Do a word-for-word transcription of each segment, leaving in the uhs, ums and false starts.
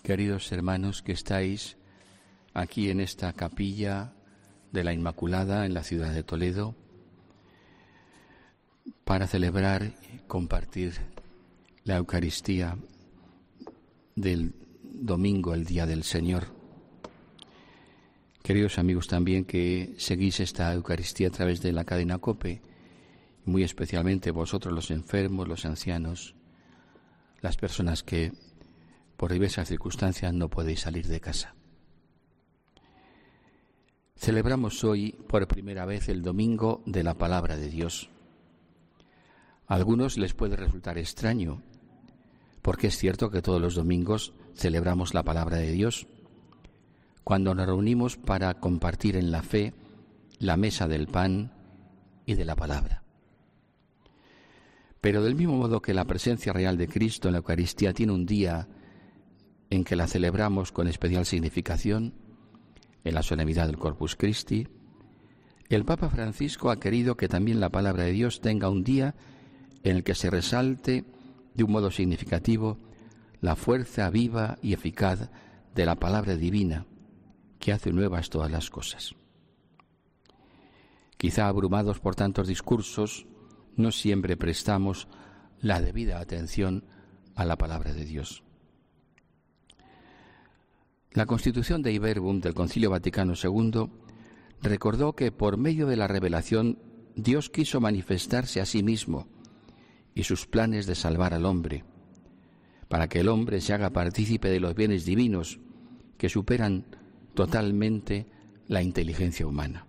Queridos hermanos que estáis aquí en esta capilla de la Inmaculada en la ciudad de Toledo para celebrar y compartir la Eucaristía del domingo, el Día del Señor. Queridos amigos también que seguís esta Eucaristía a través de la cadena COPE, muy especialmente vosotros los enfermos, los ancianos, las personas que por diversas circunstancias no podéis salir de casa. Celebramos hoy por primera vez el Domingo de la Palabra de Dios. A algunos les puede resultar extraño, porque es cierto que todos los domingos celebramos la Palabra de Dios, cuando nos reunimos para compartir en la fe la mesa del pan y de la palabra. Pero del mismo modo que la presencia real de Cristo en la Eucaristía tiene un día en que la celebramos con especial significación, en la solemnidad del Corpus Christi, el Papa Francisco ha querido que también la palabra de Dios tenga un día en el que se resalte de un modo significativo la fuerza viva y eficaz de la palabra divina, que hace nuevas todas las cosas. Quizá abrumados por tantos discursos, no siempre prestamos la debida atención a la palabra de Dios. La Constitución de Verbum del Concilio Vaticano segundo recordó que por medio de la revelación Dios quiso manifestarse a sí mismo y sus planes de salvar al hombre, para que el hombre se haga partícipe de los bienes divinos que superan totalmente la inteligencia humana.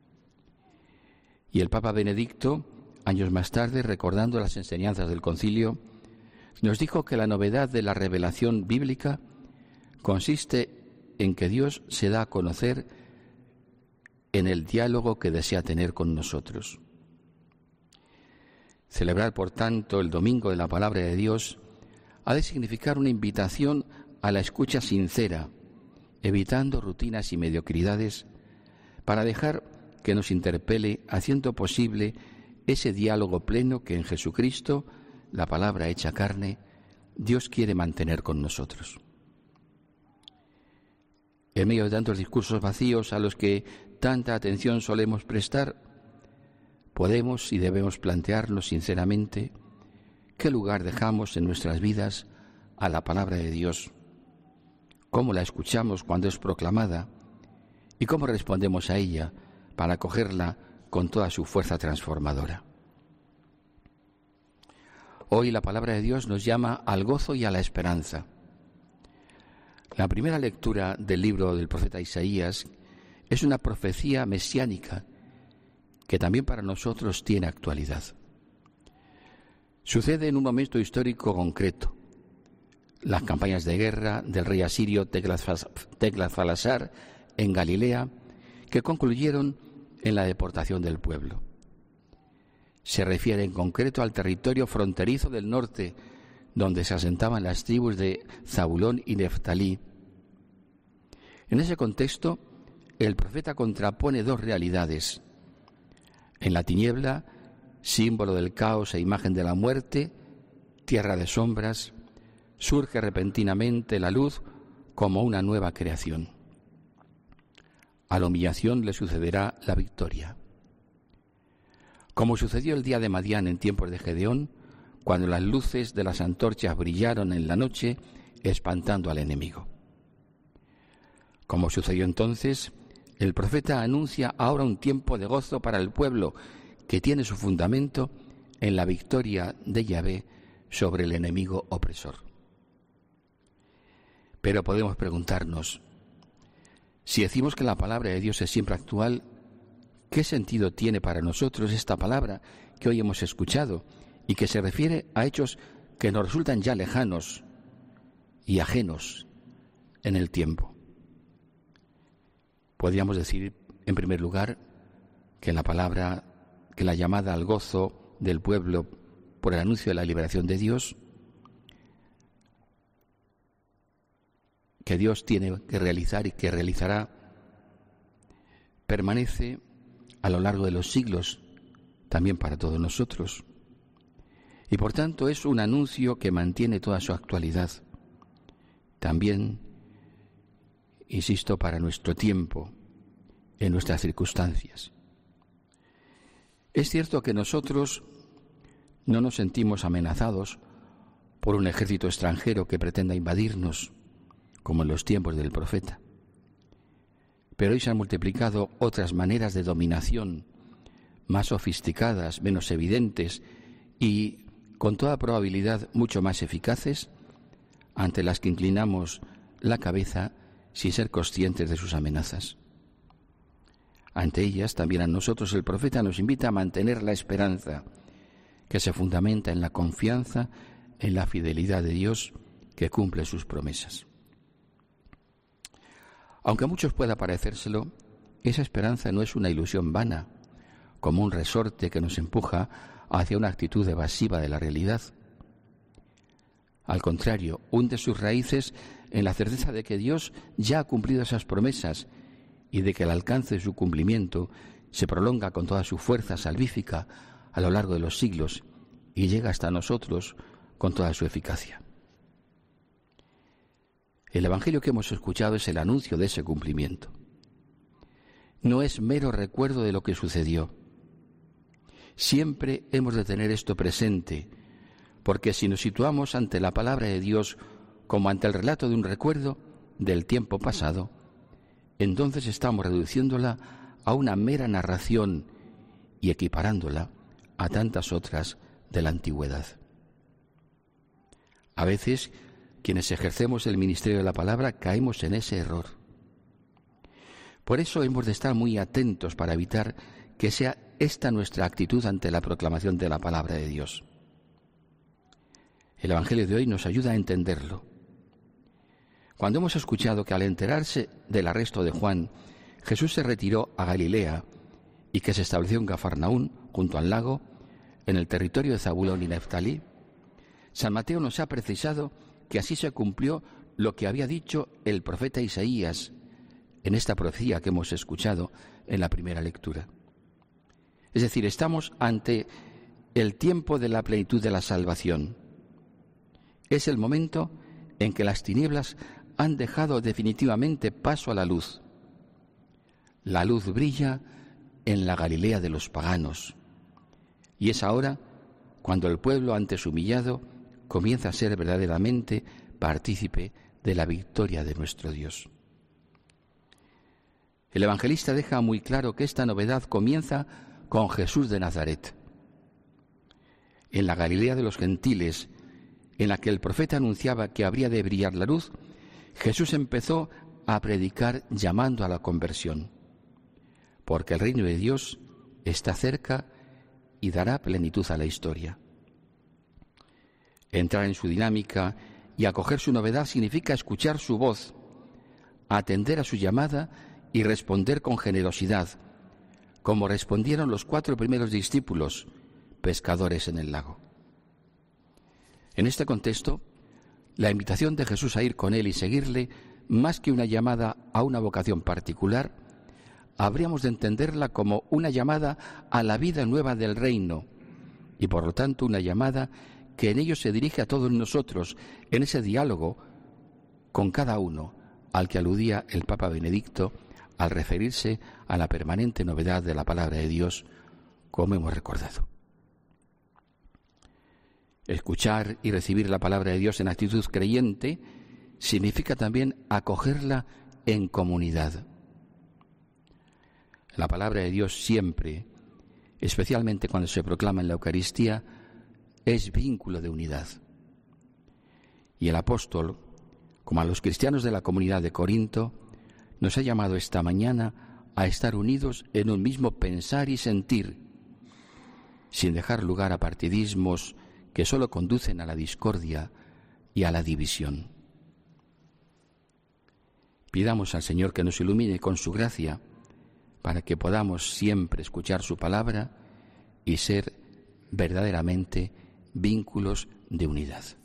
Y el Papa Benedicto, años más tarde, recordando las enseñanzas del concilio, nos dijo que la novedad de la revelación bíblica consiste en que Dios se da a conocer en el diálogo que desea tener con nosotros. Celebrar, por tanto, el Domingo de la Palabra de Dios ha de significar una invitación a la escucha sincera, evitando rutinas y mediocridades, para dejar que nos interpele, haciendo posible ese diálogo pleno que en Jesucristo, la palabra hecha carne, Dios quiere mantener con nosotros. En medio de tantos discursos vacíos a los que tanta atención solemos prestar, podemos y debemos plantearnos sinceramente qué lugar dejamos en nuestras vidas a la palabra de Dios, cómo la escuchamos cuando es proclamada y cómo respondemos a ella para acogerla con toda su fuerza transformadora. Hoy la palabra de Dios nos llama al gozo y a la esperanza. La primera lectura del libro del profeta Isaías es una profecía mesiánica que también para nosotros tiene actualidad. Sucede en un momento histórico concreto. Las campañas de guerra del rey asirio Teglatfalásar en Galilea, que concluyeron en la deportación del pueblo. Se refiere en concreto al territorio fronterizo del norte, donde se asentaban las tribus de Zabulón y Neftalí. En ese contexto, el profeta contrapone dos realidades. En la tiniebla, símbolo del caos e imagen de la muerte, tierra de sombras, surge repentinamente la luz como una nueva creación. A la humillación le sucederá la victoria. Como sucedió el día de Madián en tiempos de Gedeón, cuando las luces de las antorchas brillaron en la noche, espantando al enemigo. Como sucedió entonces, el profeta anuncia ahora un tiempo de gozo para el pueblo que tiene su fundamento en la victoria de Yahvé sobre el enemigo opresor. Pero podemos preguntarnos, si decimos que la palabra de Dios es siempre actual, ¿qué sentido tiene para nosotros esta palabra que hoy hemos escuchado y que se refiere a hechos que nos resultan ya lejanos y ajenos en el tiempo? Podríamos decir, en primer lugar, que la palabra, que la llamada al gozo del pueblo por el anuncio de la liberación de Dios, que Dios tiene que realizar y que realizará, permanece a lo largo de los siglos también para todos nosotros. Y por tanto es un anuncio que mantiene toda su actualidad. También insisto, para nuestro tiempo, en nuestras circunstancias. Es cierto que nosotros no nos sentimos amenazados por un ejército extranjero que pretenda invadirnos, como en los tiempos del profeta. Pero hoy se han multiplicado otras maneras de dominación, más sofisticadas, menos evidentes y, con toda probabilidad, mucho más eficaces, ante las que inclinamos la cabeza sin ser conscientes de sus amenazas. Ante ellas, también a nosotros el profeta nos invita a mantener la esperanza, que se fundamenta en la confianza en la fidelidad de Dios que cumple sus promesas. Aunque a muchos pueda parecérselo, esa esperanza no es una ilusión vana, como un resorte que nos empuja hacia una actitud evasiva de la realidad. Al contrario, hunde sus raíces en la certeza de que Dios ya ha cumplido esas promesas y de que el alcance de su cumplimiento se prolonga con toda su fuerza salvífica a lo largo de los siglos y llega hasta nosotros con toda su eficacia. El Evangelio que hemos escuchado es el anuncio de ese cumplimiento. No es mero recuerdo de lo que sucedió. Siempre hemos de tener esto presente, porque si nos situamos ante la palabra de Dios como ante el relato de un recuerdo del tiempo pasado, entonces estamos reduciéndola a una mera narración y equiparándola a tantas otras de la antigüedad. A veces, quienes ejercemos el ministerio de la palabra caemos en ese error. Por eso hemos de estar muy atentos para evitar que sea esta nuestra actitud ante la proclamación de la palabra de Dios. El Evangelio de hoy nos ayuda a entenderlo. Cuando hemos escuchado que al enterarse del arresto de Juan, Jesús se retiró a Galilea y que se estableció en Cafarnaún, junto al lago, en el territorio de Zabulón y Neftalí, San Mateo nos ha precisado que así se cumplió lo que había dicho el profeta Isaías en esta profecía que hemos escuchado en la primera lectura. Es decir, estamos ante el tiempo de la plenitud de la salvación. Es el momento en que las tinieblas han dejado definitivamente paso a la luz. La luz brilla en la Galilea de los paganos. Y es ahora cuando el pueblo, antes humillado, comienza a ser verdaderamente partícipe de la victoria de nuestro Dios. El evangelista deja muy claro que esta novedad comienza con Jesús de Nazaret. En la Galilea de los gentiles, en la que el profeta anunciaba que habría de brillar la luz, Jesús empezó a predicar llamando a la conversión, porque el reino de Dios está cerca y dará plenitud a la historia. Entrar en su dinámica y acoger su novedad significa escuchar su voz, atender a su llamada y responder con generosidad, como respondieron los cuatro primeros discípulos, pescadores en el lago. En este contexto, la invitación de Jesús a ir con él y seguirle, más que una llamada a una vocación particular, habríamos de entenderla como una llamada a la vida nueva del reino y, por lo tanto, una llamada que en ello se dirige a todos nosotros, en ese diálogo con cada uno al que aludía el Papa Benedicto al referirse a la permanente novedad de la palabra de Dios, como hemos recordado. Escuchar y recibir la palabra de Dios en actitud creyente significa también acogerla en comunidad. La palabra de Dios siempre, especialmente cuando se proclama en la Eucaristía, es vínculo de unidad. Y el apóstol, como a los cristianos de la comunidad de Corinto, nos ha llamado esta mañana a estar unidos en un mismo pensar y sentir, sin dejar lugar a partidismos que solo conducen a la discordia y a la división. Pidamos al Señor que nos ilumine con su gracia para que podamos siempre escuchar su palabra y ser verdaderamente vínculos de unidad.